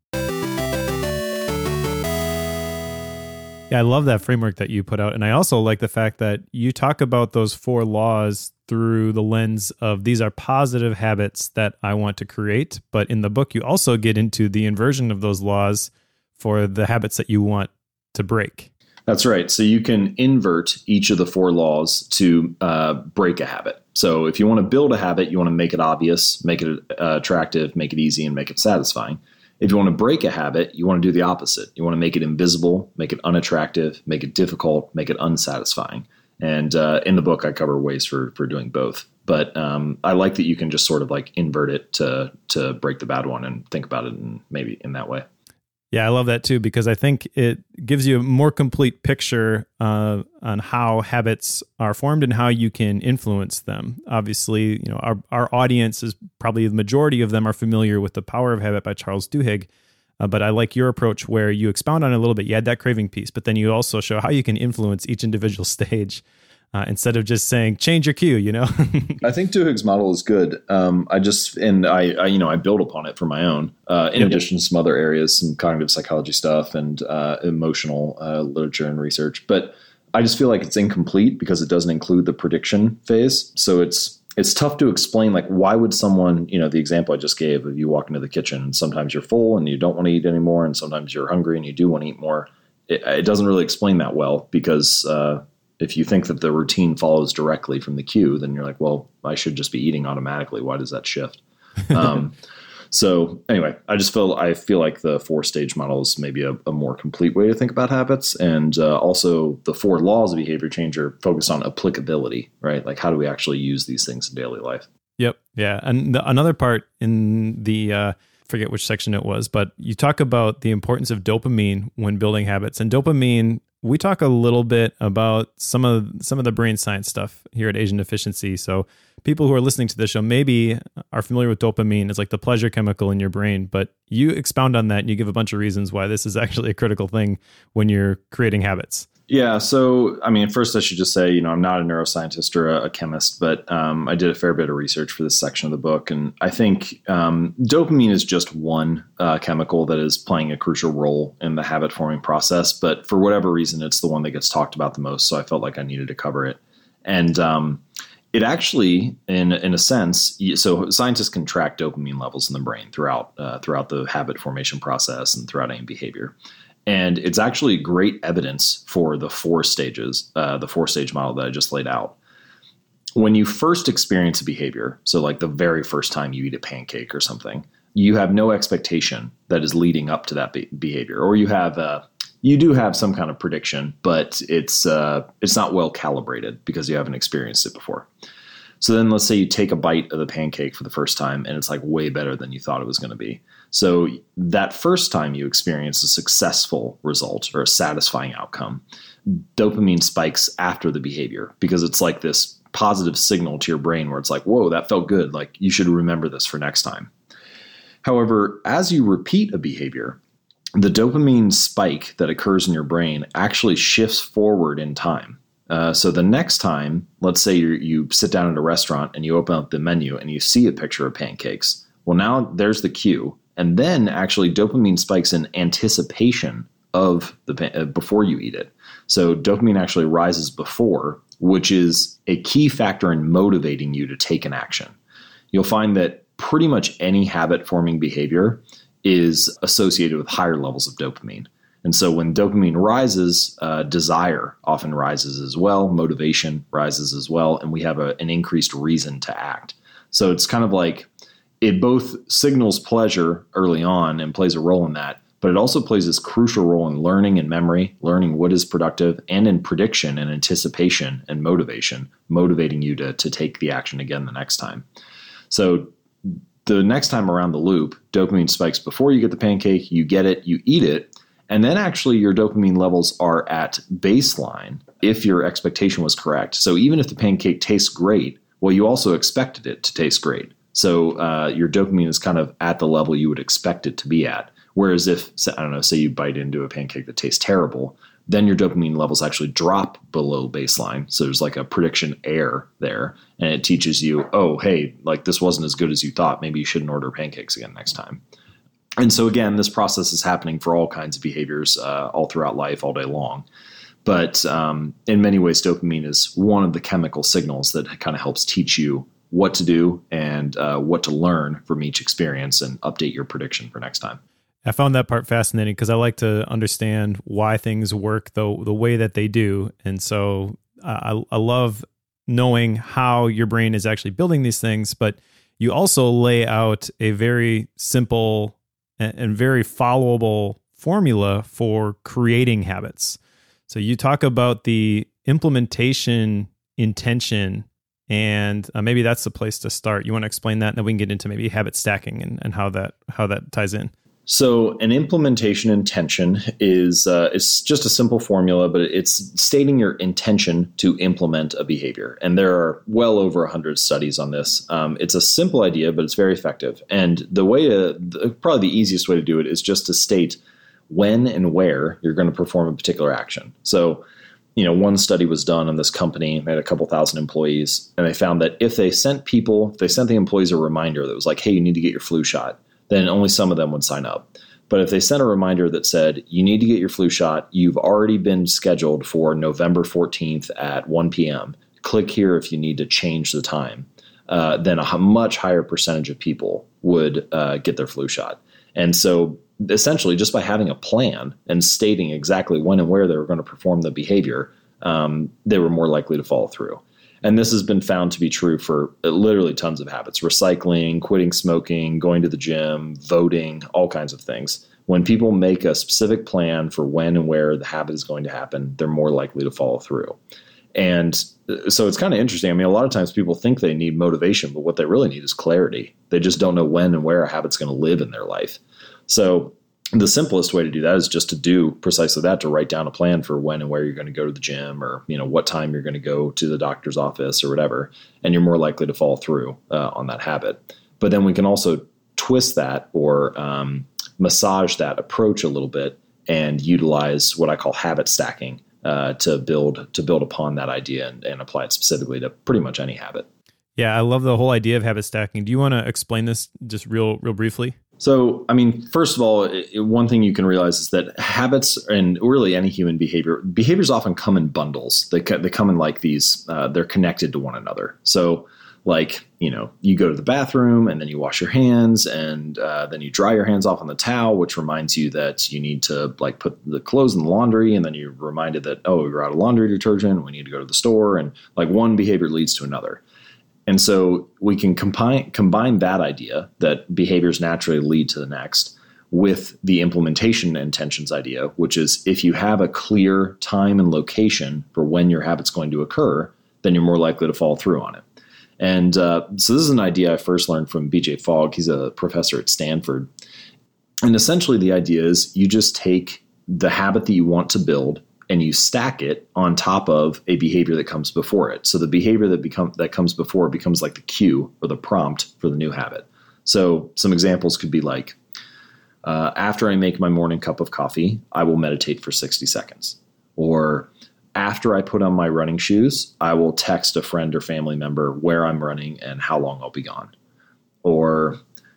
Yeah, I love that framework that you put out. And I also like the fact that you talk about those four laws through the lens of these are positive habits that I want to create. But in the book, you also get into the inversion of those laws for the habits that you want to break. That's right. So you can invert each of the four laws to uh, break a habit. So if you want to build a habit, you want to make it obvious, make it uh, attractive, make it easy, and make it satisfying. If you want to break a habit, you want to do the opposite. You want to make it invisible, make it unattractive, make it difficult, make it unsatisfying. And uh, in the book, I cover ways for for doing both. But um, I like that you can just sort of like invert it to to break the bad one and think about it in, maybe in that way. Yeah, I love that too, because I think it gives you a more complete picture uh, on how habits are formed and how you can influence them. Obviously, you know, our, our audience is probably the majority of them are familiar with The Power of Habit by Charles Duhigg. Uh, but I like your approach where you expound on it a little bit. You add that craving piece, but then you also show how you can influence each individual stage. Uh, instead of just saying, change your cue, you know? I think Duhigg's model is good. Um, I just, and I, I, you know, I build upon it for my own, uh, in yep. addition to some other areas, some cognitive psychology stuff and uh, emotional uh, literature and research. But I just feel like it's incomplete because it doesn't include the prediction phase. So it's, it's tough to explain, like, why would someone, you know, the example I just gave of you walk into the kitchen and sometimes you're full and you don't want to eat anymore. And sometimes you're hungry and you do want to eat more. It, it doesn't really explain that well because, uh, if you think that the routine follows directly from the cue, then you're like, well, I should just be eating automatically. Why does that shift? Um, so anyway, I just feel I feel like the four stage model is maybe a, a more complete way to think about habits. And uh, also the four laws of behavior change are focused on applicability, right? Like how do we actually use these things in daily life? Yep. Yeah. And the, another part in the uh, forget which section it was, but you talk about the importance of dopamine when building habits. And dopamine, we talk a little bit about some of some of the brain science stuff here at Asian Efficiency. So people who are listening to this show maybe are familiar with dopamine. It's like the pleasure chemical in your brain, but you expound on that and you give a bunch of reasons why this is actually a critical thing when you're creating habits. Yeah. So, I mean, first I should just say, you know, I'm not a neuroscientist or a, a chemist, but um, I did a fair bit of research for this section of the book. And I think um, dopamine is just one uh, chemical that is playing a crucial role in the habit forming process. But for whatever reason, it's the one that gets talked about the most. So I felt like I needed to cover it. And um, it actually, in in a sense, so scientists can track dopamine levels in the brain throughout uh, throughout the habit formation process and throughout any behavior. And it's actually great evidence for the four stages, uh, the four stage model that I just laid out. When you first experience a behavior, so like the very first time you eat a pancake or something, you have no expectation that is leading up to that be- behavior, or you have uh, you do have some kind of prediction, but it's uh, it's not well calibrated because you haven't experienced it before. So then let's say you take a bite of the pancake for the first time and it's like way better than you thought it was going to be. So that first time you experience a successful result or a satisfying outcome, dopamine spikes after the behavior because it's like this positive signal to your brain where it's like, whoa, that felt good. Like you should remember this for next time. However, as you repeat a behavior, the dopamine spike that occurs in your brain actually shifts forward in time. Uh, so the next time, let's say you you sit down at a restaurant and you open up the menu and you see a picture of pancakes. Well, now there's the cue. And then actually dopamine spikes in anticipation of the uh, before you eat it. So dopamine actually rises before, which is a key factor in motivating you to take an action. You'll find that pretty much any habit forming behavior is associated with higher levels of dopamine. And so when dopamine rises, uh, desire often rises as well. Motivation rises as well. And we have a, an increased reason to act. So it's kind of like it both signals pleasure early on and plays a role in that, but it also plays this crucial role in learning and memory, learning what is productive, and in prediction and anticipation and motivation, motivating you to, to take the action again the next time. So the next time around the loop, dopamine spikes before you get the pancake, you get it, you eat it, and then actually your dopamine levels are at baseline if your expectation was correct. So even if the pancake tastes great, well, you also expected it to taste great. So uh, your dopamine is kind of at the level you would expect it to be at. Whereas if, I don't know, say you bite into a pancake that tastes terrible, then your dopamine levels actually drop below baseline. So there's like a prediction error there. And it teaches you, oh, hey, like this wasn't as good as you thought. Maybe you shouldn't order pancakes again next time. And so again, this process is happening for all kinds of behaviors uh, all throughout life, all day long. But um, in many ways, dopamine is one of the chemical signals that kind of helps teach you what to do and uh, what to learn from each experience and update your prediction for next time. I found that part fascinating because I like to understand why things work the the way that they do. And so uh, I, I love knowing how your brain is actually building these things, but you also lay out a very simple and, and very followable formula for creating habits. So you talk about the implementation intention, and uh, maybe that's the place to start. You want to explain that, and then we can get into maybe habit stacking and, and how that how that ties in. So an implementation intention is uh, it's just a simple formula, but it's stating your intention to implement a behavior. And there are well over one hundred studies on this. Um, it's a simple idea, but it's very effective. And the way to, the, probably the easiest way to do it is just to state when and where you're going to perform a particular action. So, you know, one study was done on this company, they had a couple thousand employees, and they found that if they sent people, if they sent the employees a reminder that was like, hey, you need to get your flu shot, then only some of them would sign up. But if they sent a reminder that said, you need to get your flu shot, you've already been scheduled for November fourteenth at one p.m., click here if you need to change the time, uh, then a much higher percentage of people would uh, get their flu shot. And so essentially just by having a plan and stating exactly when and where they were going to perform the behavior, um, they were more likely to follow through. And this has been found to be true for literally tons of habits: recycling, quitting smoking, going to the gym, voting, all kinds of things. When people make a specific plan for when and where the habit is going to happen, they're more likely to follow through. And so it's kind of interesting. I mean, a lot of times people think they need motivation, but what they really need is clarity. They just don't know when and where a habit's going to live in their life. So the simplest way to do that is just to do precisely that, to write down a plan for when and where you're going to go to the gym, or, you know, what time you're going to go to the doctor's office or whatever. And you're more likely to follow through uh, on that habit. But then we can also twist that or um, massage that approach a little bit and utilize what I call habit stacking uh, to build to build upon that idea and, and apply it specifically to pretty much any habit. Yeah, I love the whole idea of habit stacking. Do you want to explain this just real, real briefly? So, I mean, first of all, it, one thing you can realize is that habits, and really any human behavior, behaviors often come in bundles. They they come in like these, uh, they're connected to one another. So, like, you know, you go to the bathroom and then you wash your hands, and uh, then you dry your hands off on the towel, which reminds you that you need to like put the clothes in the laundry, and then you're reminded that, oh, we're out of laundry detergent, we need to go to the store, and like one behavior leads to another. And so we can combine combine that idea that behaviors naturally lead to the next with the implementation intentions idea, which is if you have a clear time and location for when your habit's going to occur, then you're more likely to follow through on it. And uh, so this is an idea I first learned from B J Fogg. He's a professor at Stanford. And essentially the idea is you just take the habit that you want to build and you stack it on top of a behavior that comes before it. So the behavior that become that comes before becomes like the cue or the prompt for the new habit. So some examples could be like, uh, after I make my morning cup of coffee, I will meditate for sixty seconds. Or after I put on my running shoes, I will text a friend or family member where I'm running and how long I'll be gone. Or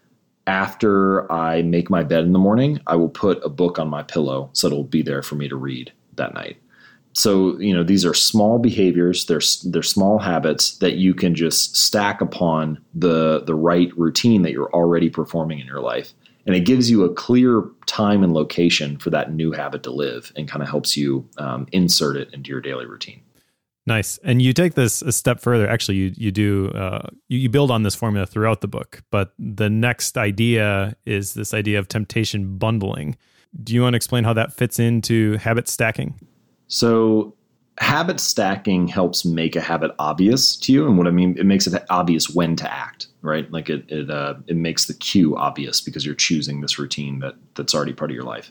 after I make my bed in the morning, I will put a book on my pillow so it'll be there for me to read that night. So, you know, these are small behaviors. They're, they're small habits that you can just stack upon the, the right routine that you're already performing in your life. And it gives you a clear time and location for that new habit to live and kind of helps you um, insert it into your daily routine. Nice. And you take this a step further. Actually, you you do uh, you, you build on this formula throughout the book. But the next idea is this idea of temptation bundling. Do you want to explain how that fits into habit stacking? So habit stacking helps make a habit obvious to you. And what I mean, it makes it obvious when to act, right? Like it it uh, it makes the cue obvious because you're choosing this routine that that's already part of your life.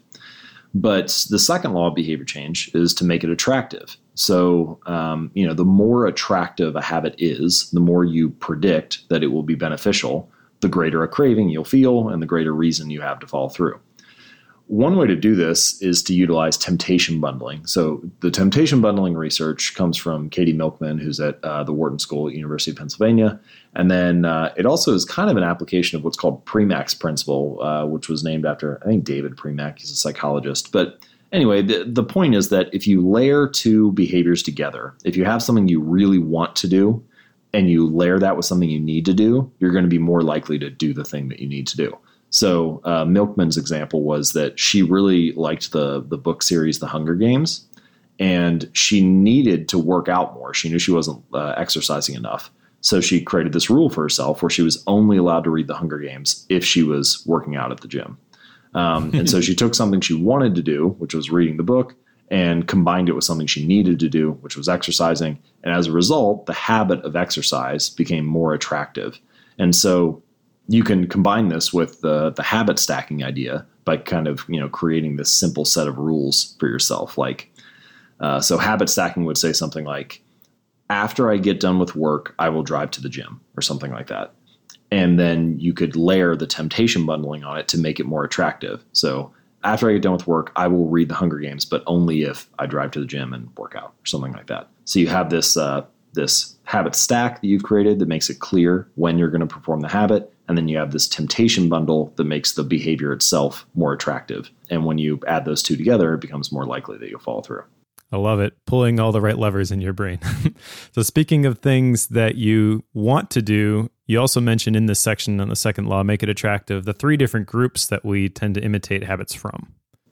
But the second law of behavior change is to make it attractive. So, um, you know, the more attractive a habit is, the more you predict that it will be beneficial, the greater a craving you'll feel and the greater reason you have to follow through. One way to do this is to utilize temptation bundling. So the temptation bundling research comes from Katie Milkman, who's at uh, the Wharton School at University of Pennsylvania. And then uh, it also is kind of an application of what's called Premack's principle, uh, which was named after, I think, David Premack. He's a psychologist. But anyway, the, the point is that if you layer two behaviors together, if you have something you really want to do and you layer that with something you need to do, you're going to be more likely to do the thing that you need to do. So uh, Milkman's example was that she really liked the the book series, The Hunger Games, and she needed to work out more. She knew she wasn't uh, exercising enough. So she created this rule for herself where she was only allowed to read The Hunger Games if she was working out at the gym. Um, and so she took something she wanted to do, which was reading the book, and combined it with something she needed to do, which was exercising. And as a result, the habit of exercise became more attractive. And so you can combine this with the the habit stacking idea by kind of, you know, creating this simple set of rules for yourself. Like, uh, so habit stacking would say something like, after I get done with work, I will drive to the gym or something like that. And then you could layer the temptation bundling on it to make it more attractive. So after I get done with work, I will read The Hunger Games, but only if I drive to the gym and work out or something like that. So you have this, uh, this habit stack that you've created that makes it clear when you're going to perform the habit. And then you have this temptation bundle that makes the behavior itself more attractive. And when you add those two together, it becomes more likely that you'll follow through. I love it. Pulling all the right levers in your brain. So speaking of things that you want to do, you also mentioned in this section on the second law, make it attractive, the three different groups that we tend to imitate habits from.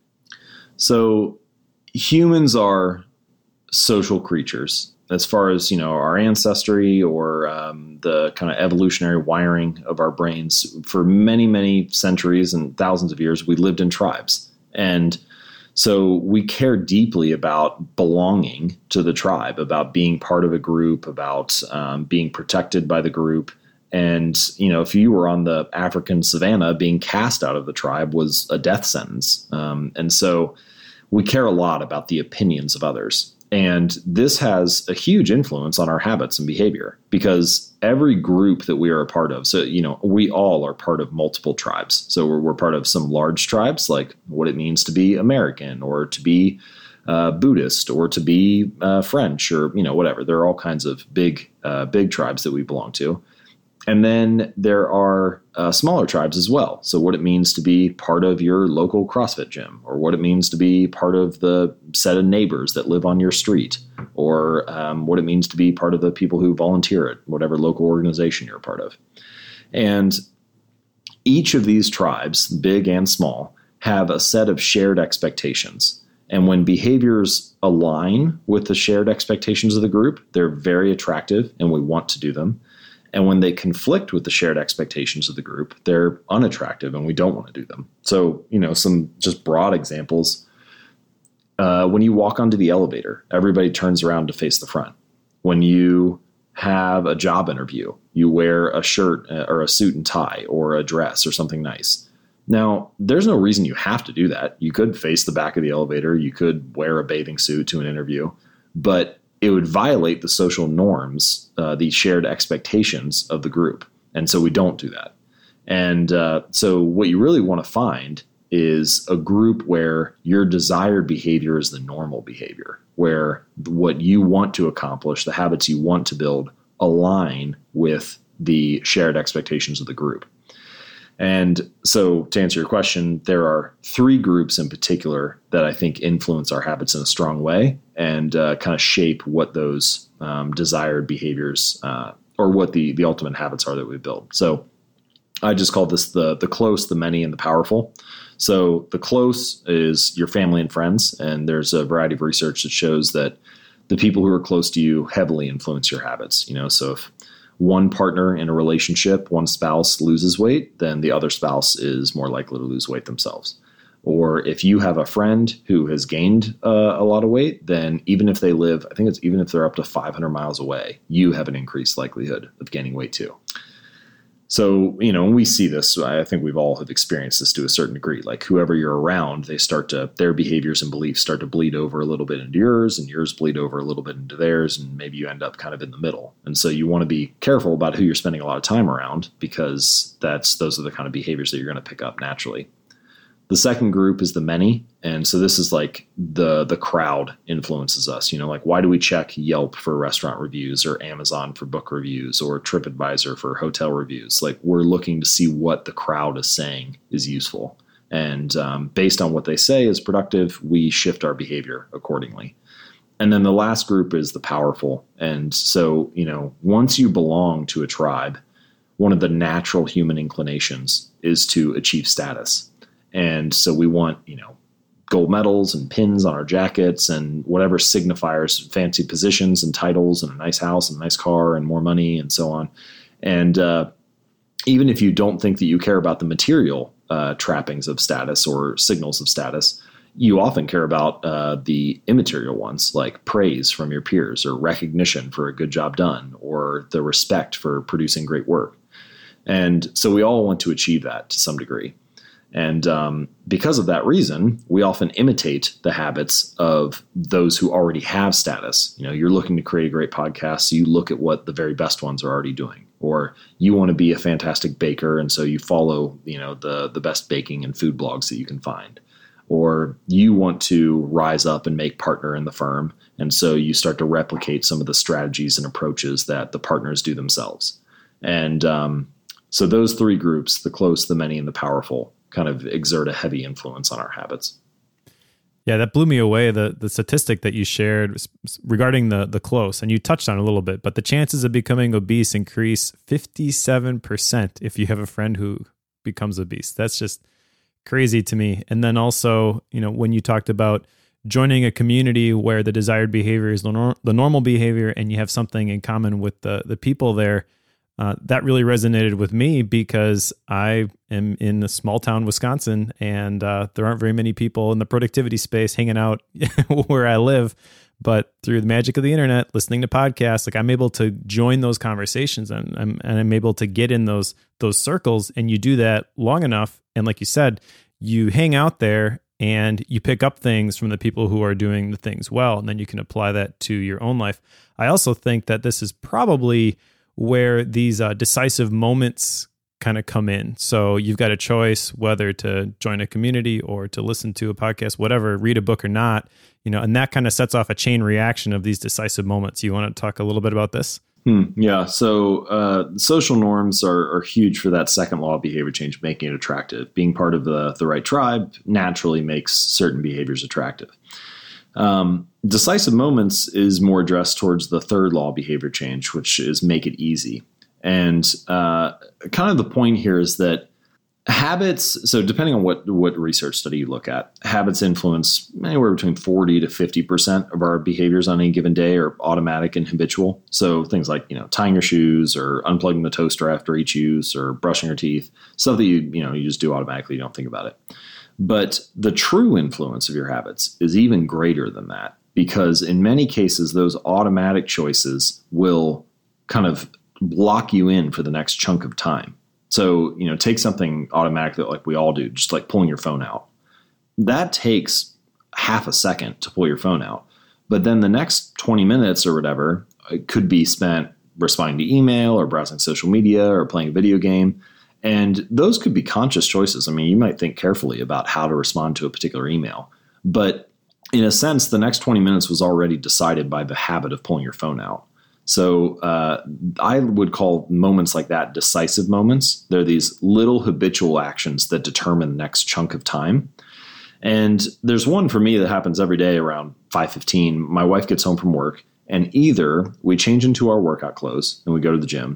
So humans are social creatures. As far as, you know, our ancestry or um, the kind of evolutionary wiring of our brains, for many, many centuries and thousands of years, we lived in tribes. And So we care deeply about belonging to the tribe, about being part of a group, about um, being protected by the group. And, you know, if you were on the African savannah, being cast out of the tribe was a death sentence. Um, and so we care a lot about the opinions of others. And this has a huge influence on our habits and behavior, because every group that we are a part of, so, you know, we all are part of multiple tribes. So we're, we're part of some large tribes, like what it means to be American or to be uh, Buddhist or to be uh, French or, you know, whatever. There are all kinds of big, uh, big tribes that we belong to. And then there are uh, smaller tribes as well. So what it means to be part of your local CrossFit gym, or what it means to be part of the set of neighbors that live on your street, or um, what it means to be part of the people who volunteer at whatever local organization you're a part of. And each of these tribes, big and small, have a set of shared expectations. And when behaviors align with the shared expectations of the group, they're very attractive and we want to do them. And when they conflict with the shared expectations of the group, they're unattractive and we don't want to do them. So, you know, some just broad examples. Uh, when you walk onto the elevator, everybody turns around to face the front. When you have a job interview, you wear a shirt or a suit and tie or a dress or something nice. Now, there's no reason you have to do that. You could face the back of the elevator. You could wear a bathing suit to an interview, but it would violate the social norms, uh, the shared expectations of the group. And so we don't do that. And uh, so what you really want to find is a group where your desired behavior is the normal behavior, where what you want to accomplish, the habits you want to build, align with the shared expectations of the group. And so to answer your question, there are three groups in particular that I think influence our habits in a strong way and uh, kind of shape what those um, desired behaviors uh, or what the, the ultimate habits are that we build. So I just call this the, the close, the many, and the powerful. So the close is your family and friends. And there's a variety of research that shows that the people who are close to you heavily influence your habits. You know, so if one partner in a relationship, one spouse loses weight, then the other spouse is more likely to lose weight themselves. Or if you have a friend who has gained uh, a lot of weight, then even if they live, I think it's even if they're up to five hundred miles away, you have an increased likelihood of gaining weight too. So, you know, when we see this, I think we've all have experienced this to a certain degree. Like whoever you're around, they start to, their behaviors and beliefs start to bleed over a little bit into yours, and yours bleed over a little bit into theirs, and maybe you end up kind of in the middle. And so you want to be careful about who you're spending a lot of time around, because that's those are the kind of behaviors that you're going to pick up naturally. The second group is the many. And so this is like the the crowd influences us. You know, like why do we check Yelp for restaurant reviews or Amazon for book reviews or TripAdvisor for hotel reviews? Like we're looking to see what the crowd is saying is useful. And um, based on what they say is productive, we shift our behavior accordingly. And then the last group is the powerful. And so, you know, once you belong to a tribe, one of the natural human inclinations is to achieve status. And so we want, you know, gold medals and pins on our jackets and whatever signifiers fancy positions and titles and a nice house and a nice car and more money and so on. And uh, even if you don't think that you care about the material uh, trappings of status or signals of status, you often care about uh, the immaterial ones, like praise from your peers or recognition for a good job done or the respect for producing great work. And so we all want to achieve that to some degree. And um, because of that reason, we often imitate the habits of those who already have status. You know, you're looking to create a great podcast, so you look at what the very best ones are already doing. Or you want to be a fantastic baker, and so you follow, you know, the the best baking and food blogs that you can find. Or you want to rise up and make partner in the firm, and so you start to replicate some of the strategies and approaches that the partners do themselves. And um, so those three groups, the close, the many, and the powerful, kind of exert a heavy influence on our habits. Yeah, that blew me away, the the statistic that you shared regarding the the close, and you touched on it a little bit, but the chances of becoming obese increase fifty-seven percent if you have a friend who becomes obese. That's just crazy to me. And then also, you know, when you talked about joining a community where the desired behavior is the, nor- the normal behavior and you have something in common with the the people there, Uh, that really resonated with me because I am in a small town, Wisconsin, and uh, there aren't very many people in the productivity space hanging out where I live. But through the magic of the internet, listening to podcasts, like I'm able to join those conversations and I'm, and I'm able to get in those those circles. And you do that long enough, and like you said, you hang out there and you pick up things from the people who are doing the things well, and then you can apply that to your own life. I also think that this is probably where these uh, decisive moments kind of come in. So you've got a choice whether to join a community or to listen to a podcast, whatever, read a book or not, you know, and that kind of sets off a chain reaction of these decisive moments. You want to talk a little bit about this? Hmm, yeah. So uh, social norms are, are huge for that second law of behavior change, making it attractive. Being part of the, the right tribe naturally makes certain behaviors attractive. Um, decisive moments is more addressed towards the third law of behavior change, which is make it easy. And uh, kind of the point here is that habits, so depending on what, what research study you look at, habits influence anywhere between forty to fifty percent of our behaviors on any given day are automatic and habitual. So things like, you know, tying your shoes or unplugging the toaster after each use or brushing your teeth, stuff that you, you know, you just do automatically, you don't think about it. But the true influence of your habits is even greater than that, because in many cases, those automatic choices will kind of lock you in for the next chunk of time. So, you know, take something automatic that like we all do, just like pulling your phone out. That takes half a second to pull your phone out. But then the next twenty minutes or whatever, it could be spent responding to email or browsing social media or playing a video game. And those could be conscious choices. I mean, you might think carefully about how to respond to a particular email. But in a sense, the next twenty minutes was already decided by the habit of pulling your phone out. So uh, I would call moments like that decisive moments. They're these little habitual actions that determine the next chunk of time. And there's one for me that happens every day around five fifteen. My wife gets home from work, and either we change into our workout clothes and we go to the gym,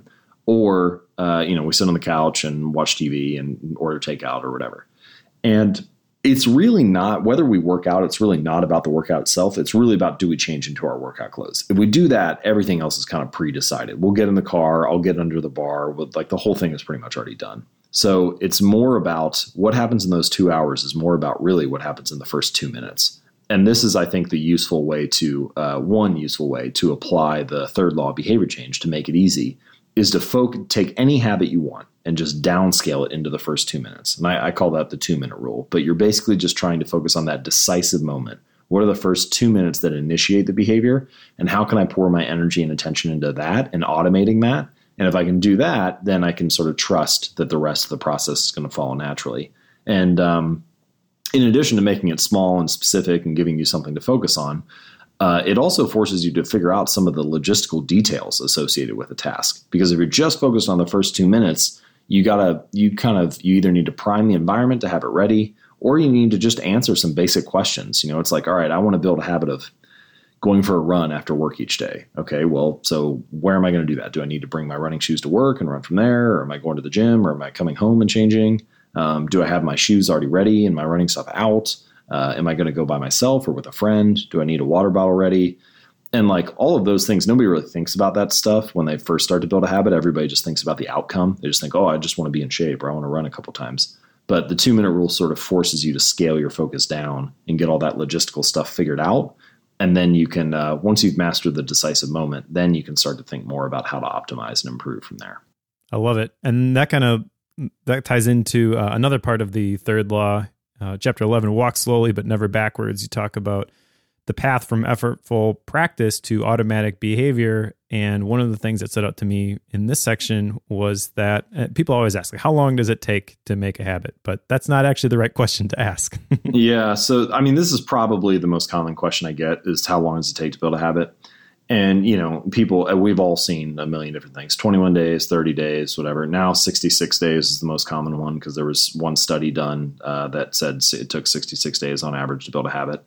or uh, you know, we sit on the couch and watch T V and order takeout or whatever. And it's really not, whether we work out, it's really not about the workout itself. It's really about, do we change into our workout clothes? If we do that, everything else is kind of pre-decided. We'll get in the car, I'll get under the bar, with like the whole thing is pretty much already done. So it's more about what happens in those two hours is more about really what happens in the first two minutes. And this is, I think, the useful way to, uh, one useful way to apply the third law of behavior change to make it easy is to focus, take any habit you want and just downscale it into the first two minutes. And I, I call that the two minute rule, but you're basically just trying to focus on that decisive moment. What are the first two minutes that initiate the behavior? And how can I pour my energy and attention into that and automating that? And if I can do that, then I can sort of trust that the rest of the process is going to follow naturally. And um, in addition to making it small and specific and giving you something to focus on, Uh, it also forces you to figure out some of the logistical details associated with a task. Because if you're just focused on the first two minutes, you gotta, you kind of, you either need to prime the environment to have it ready, or you need to just answer some basic questions. You know, it's like, all right, I want to build a habit of going for a run after work each day. Okay, well, so where am I going to do that? Do I need to bring my running shoes to work and run from there? Or am I going to the gym? Or am I coming home and changing? Um, do I have my shoes already ready and my running stuff out? Uh, am I going to go by myself or with a friend? Do I need a water bottle ready? And like all of those things, nobody really thinks about that stuff when they first start to build a habit. Everybody just thinks about the outcome. They just think, oh, I just want to be in shape, or I want to run a couple times. But the two minute rule sort of forces you to scale your focus down and get all that logistical stuff figured out. And then you can, uh, once you've mastered the decisive moment, then you can start to think more about how to optimize and improve from there. I love it. And that kind of, that ties into uh, another part of the third law. Uh, chapter eleven, walk slowly but never backwards. You talk about the path from effortful practice to automatic behavior. And one of the things that stood out to me in this section was that uh, people always ask, like, how long does it take to make a habit? But that's not actually the right question to ask. Yeah. So, I mean, this is probably the most common question I get is, how long does it take to build a habit? And, you know, people, we've all seen a million different things, twenty-one days, thirty days, whatever. Now, sixty-six days is the most common one, because there was one study done uh, that said it took sixty-six days on average to build a habit.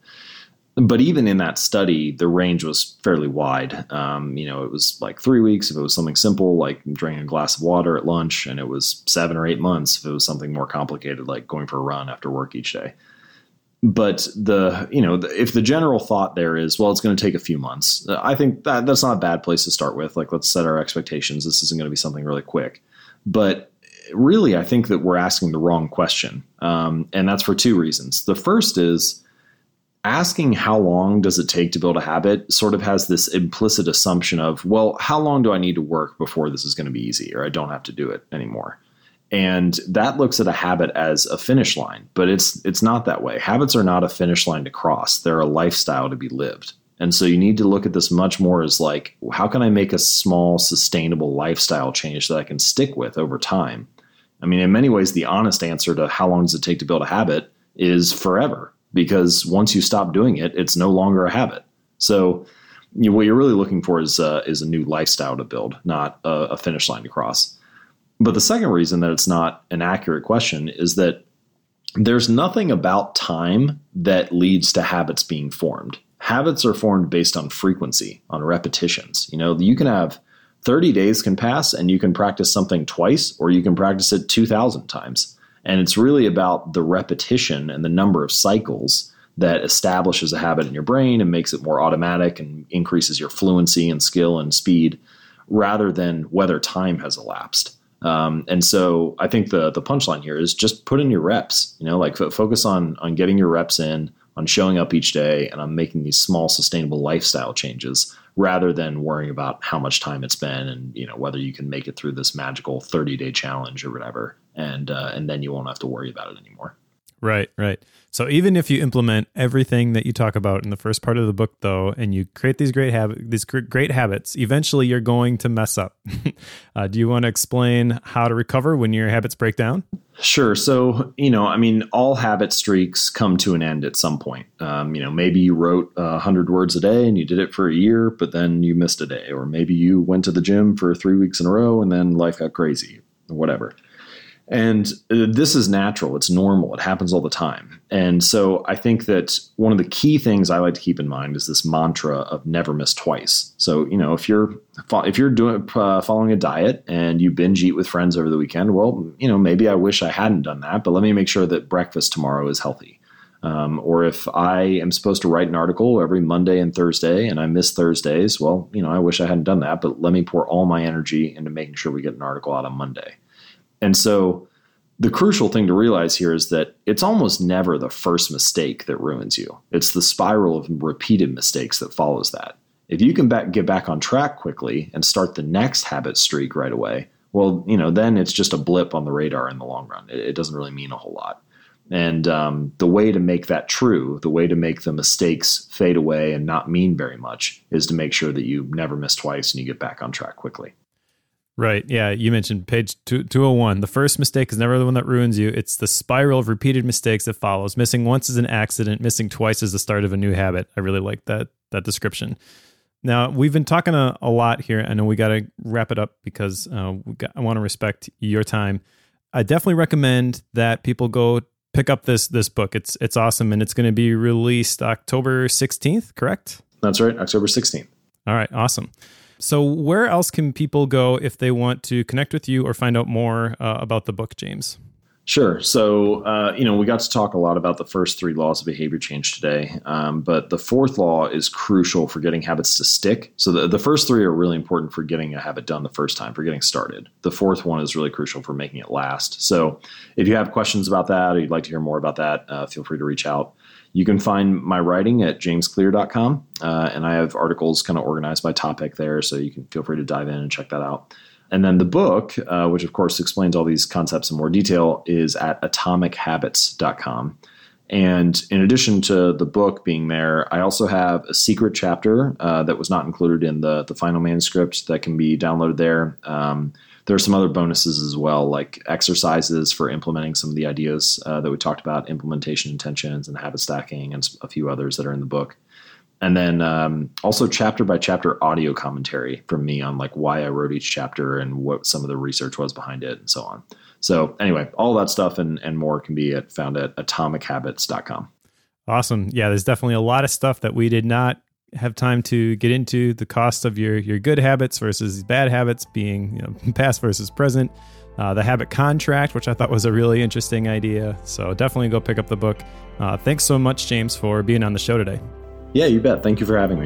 But even in that study, the range was fairly wide. Um, you know, it was like three weeks if it was something simple, like drinking a glass of water at lunch, and it was seven or eight months if it was something more complicated, like going for a run after work each day. but the, you know, the, if the general thought there is, well, it's going to take a few months, I think that that's not a bad place to start with. Like, let's set our expectations. This isn't going to be something really quick. But really, I think that we're asking the wrong question. Um, and that's for two reasons. The first is asking how long does it take to build a habit sort of has this implicit assumption of, well, how long do I need to work before this is going to be easy, or I don't have to do it anymore? And that looks at a habit as a finish line, but it's it's not that way. Habits are not a finish line to cross. They're a lifestyle to be lived. And so you need to look at this much more as like, how can I make a small, sustainable lifestyle change that I can stick with over time? I mean, in many ways, the honest answer to how long does it take to build a habit is forever, because once you stop doing it, it's no longer a habit. So you know, what you're really looking for is, uh, is a new lifestyle to build, not a, a finish line to cross. But the second reason that it's not an accurate question is that there's nothing about time that leads to habits being formed. Habits are formed based on frequency, on repetitions. You know, you can have thirty days can pass and you can practice something twice, or you can practice it two thousand times. And it's really about the repetition and the number of cycles that establishes a habit in your brain and makes it more automatic and increases your fluency and skill and speed, rather than whether time has elapsed. Um, and so I think the the punchline here is just put in your reps, you know, like f- focus on on getting your reps in, on showing up each day, and on making these small sustainable lifestyle changes, rather than worrying about how much time it's been and, you know, whether you can make it through this magical thirty day challenge or whatever. And uh, and then you won't have to worry about it anymore. Right, right. So even if you implement everything that you talk about in the first part of the book, though, and you create these great habit, these great habits, eventually you're going to mess up. uh, do you want to explain how to recover when your habits break down? Sure. So, you know, I mean, all habit streaks come to an end at some point. Um, you know, maybe you wrote a hundred words a day and you did it for a year, but then you missed a day. Or maybe you went to the gym for three weeks in a row and then life got crazy, or whatever. And this is natural. It's normal. It happens all the time. And so I think that one of the key things I like to keep in mind is this mantra of never miss twice. So, you know, if you're if you're doing uh, following a diet and you binge eat with friends over the weekend, well, you know, maybe I wish I hadn't done that, but let me make sure that breakfast tomorrow is healthy. Um, or if I am supposed to write an article every Monday and Thursday and I miss Thursdays, well, you know, I wish I hadn't done that, but let me pour all my energy into making sure we get an article out on Monday. And so the crucial thing to realize here is that it's almost never the first mistake that ruins you. It's the spiral of repeated mistakes that follows that. If you can back, get back on track quickly and start the next habit streak right away, well, you know, then it's just a blip on the radar in the long run. It, it doesn't really mean a whole lot. And um, the way to make that true, the way to make the mistakes fade away and not mean very much, is to make sure that you never miss twice and you get back on track quickly. Right. Yeah. You mentioned page two, two oh one. The first mistake is never the one that ruins you. It's the spiral of repeated mistakes that follows. Missing once is an accident. Missing twice is the start of a new habit. I really like that that description. Now, we've been talking a, a lot here. I know we got to wrap it up because uh, we got, I want to respect your time. I definitely recommend that people go pick up this this book. It's it's awesome, and it's going to be released October sixteenth, correct? That's right, October sixteenth. All right, awesome. So where else can people go if they want to connect with you or find out more uh, about the book, James? Sure. So, uh, you know, we got to talk a lot about the first three laws of behavior change today, um, but the fourth law is crucial for getting habits to stick. So the, the first three are really important for getting a habit done the first time, for getting started. The fourth one is really crucial for making it last. So if you have questions about that or you'd like to hear more about that, uh, feel free to reach out. You can find my writing at james clear dot com, uh, and I have articles kind of organized by topic there, so you can feel free to dive in and check that out. And then the book, uh, which of course explains all these concepts in more detail, is at atomic habits dot com. And in addition to the book being there, I also have a secret chapter uh, that was not included in the, the final manuscript that can be downloaded there. Um, there are some other bonuses as well, like exercises for implementing some of the ideas uh, that we talked about, implementation intentions and habit stacking, and a few others that are in the book. And then um, also chapter by chapter audio commentary from me on like why I wrote each chapter and what some of the research was behind it and so on. So anyway, all that stuff and, and more can be at, found at atomic habits dot com. Awesome. Yeah, there's definitely a lot of stuff that we did not have time to get into. The cost of your your good habits versus bad habits, being, you know, past versus present. uh, The Habit Contract, which I thought was a really interesting idea. So definitely go pick up the book. Uh, thanks so much, James, for being on the show today. Yeah, you bet. Thank you for having me.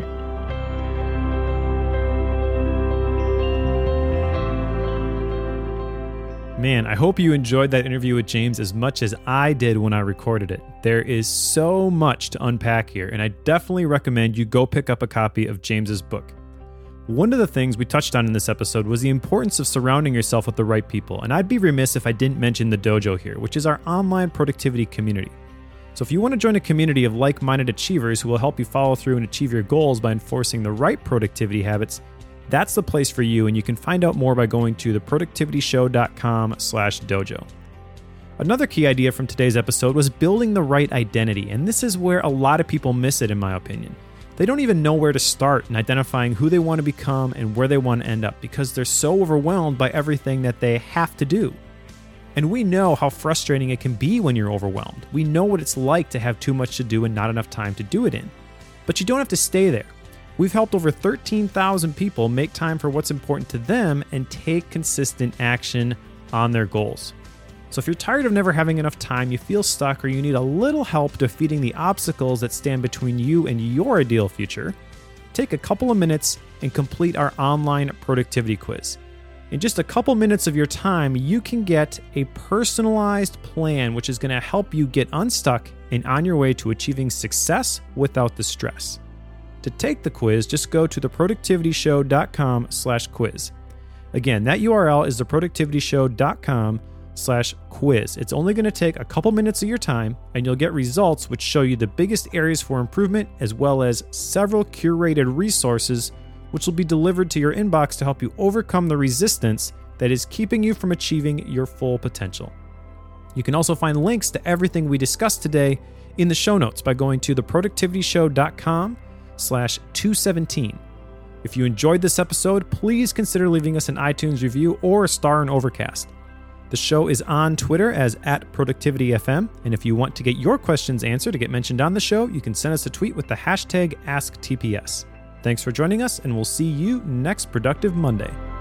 Man, I hope you enjoyed that interview with James as much as I did when I recorded it. There is so much to unpack here, and I definitely recommend you go pick up a copy of James's book. One of the things we touched on in this episode was the importance of surrounding yourself with the right people, and I'd be remiss if I didn't mention the dojo here, which is our online productivity community. So if you want to join a community of like-minded achievers who will help you follow through and achieve your goals by enforcing the right productivity habits, that's the place for you, and you can find out more by going to theproductivityshow.com slash dojo. Another key idea from today's episode was building the right identity, and this is where a lot of people miss it, in my opinion. They don't even know where to start in identifying who they want to become and where they want to end up because they're so overwhelmed by everything that they have to do. And we know how frustrating it can be when you're overwhelmed. We know what it's like to have too much to do and not enough time to do it in. But you don't have to stay there. We've helped over thirteen thousand people make time for what's important to them and take consistent action on their goals. So if you're tired of never having enough time, you feel stuck, or you need a little help defeating the obstacles that stand between you and your ideal future, take a couple of minutes and complete our online productivity quiz. In just a couple minutes of your time, you can get a personalized plan which is going to help you get unstuck and on your way to achieving success without the stress. To take the quiz, just go to theproductivityshow.com slash quiz. Again, that U R L is theproductivityshow.com slash quiz. It's only going to take a couple minutes of your time, and you'll get results which show you the biggest areas for improvement, as well as several curated resources which will be delivered to your inbox to help you overcome the resistance that is keeping you from achieving your full potential. You can also find links to everything we discussed today in the show notes by going to theproductivityshow.com slash 217. If you enjoyed this episode, please consider leaving us an iTunes review or a star in Overcast. The show is on Twitter as at ProductivityFM, and if you want to get your questions answered to get mentioned on the show, you can send us a tweet with the hashtag AskTPS. Thanks for joining us, and we'll see you next Productive Monday.